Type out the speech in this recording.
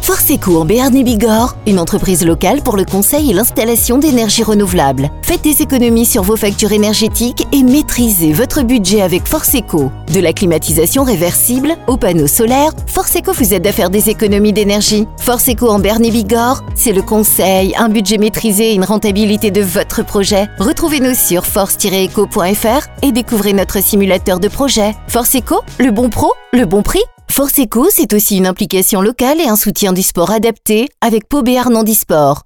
Forceco en Béarn et Bigorre, une entreprise locale pour le conseil et l'installation d'énergie renouvelable. Faites des économies sur vos factures énergétiques et maîtrisez votre budget avec Forceco. De la climatisation réversible aux panneaux solaires, Forceco vous aide à faire des économies d'énergie. Forceco en Béarn et Bigorre, c'est le conseil, un budget maîtrisé et une rentabilité de votre projet. Retrouvez-nous sur force-eco.fr et découvrez notre simulateur de projet. Forceco, le bon pro, le bon prix. Forceco, c'est aussi une implication locale et un soutien du sport adapté avec Pau Béarn Handisport.